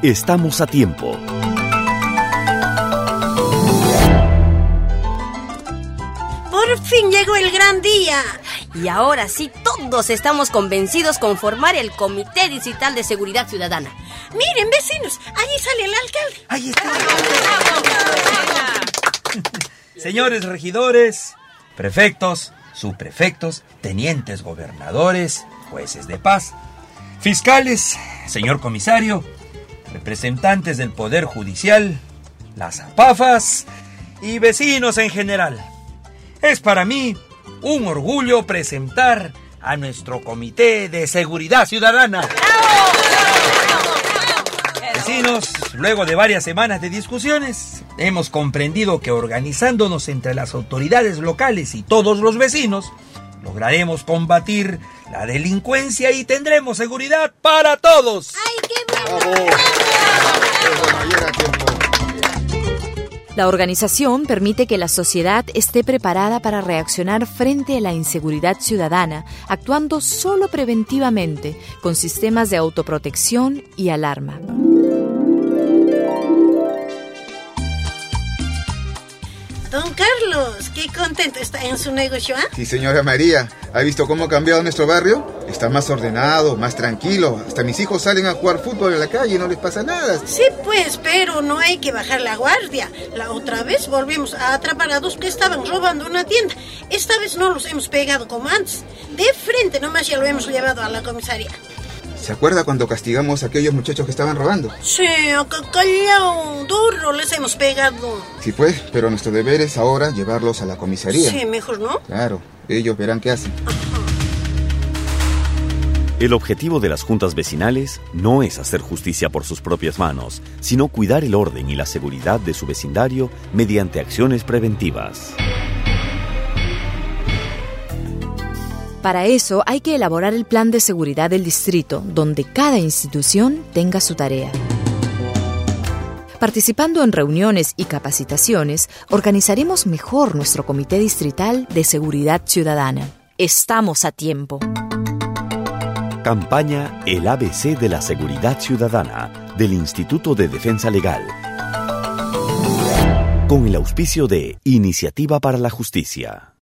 Estamos a tiempo. Por fin llegó el gran día. Y ahora sí, todos estamos convencidos con formar el Comité Distrital de Seguridad Ciudadana. Miren, vecinos, allí sale el alcalde. Ahí está. Señores regidores, prefectos, subprefectos, tenientes gobernadores, jueces de paz, fiscales, señor comisario, representantes del Poder Judicial, las APAFAS y vecinos en general. Es para mí un orgullo presentar a nuestro Comité de Seguridad Ciudadana. Vecinos, luego de varias semanas de discusiones, hemos comprendido que organizándonos entre las autoridades locales y todos los vecinos, lograremos combatir la delincuencia y tendremos seguridad para todos. ¡Ay, qué bueno! La organización permite que la sociedad esté preparada para reaccionar frente a la inseguridad ciudadana, actuando solo preventivamente, con sistemas de autoprotección y alarma. Don Carlos, qué contento está en su negocio, ¿ah? Sí, señora María. ¿Ha visto cómo ha cambiado nuestro barrio? Está más ordenado, más tranquilo. Hasta mis hijos salen a jugar fútbol en la calle y no les pasa nada. Sí, pues, pero no hay que bajar la guardia. La otra vez volvimos a atrapar a dos que estaban robando una tienda. Esta vez no los hemos pegado como antes. De frente nomás ya lo hemos llevado a la comisaría. ¿Se acuerda cuando castigamos a aquellos muchachos que estaban robando? Sí, callao, duro les hemos pegado. Sí, pues, pero nuestro deber es ahora llevarlos a la comisaría. Sí, mejor, ¿no? Claro, ellos verán qué hacen. El objetivo de las juntas vecinales no es hacer justicia por sus propias manos, sino cuidar el orden y la seguridad de su vecindario mediante acciones preventivas. Para eso hay que elaborar el plan de seguridad del distrito, donde cada institución tenga su tarea. Participando en reuniones y capacitaciones, organizaremos mejor nuestro Comité Distrital de Seguridad Ciudadana. Estamos a tiempo. Campaña El ABC de la Seguridad Ciudadana del Instituto de Defensa Legal. Con el auspicio de Iniciativa para la Justicia.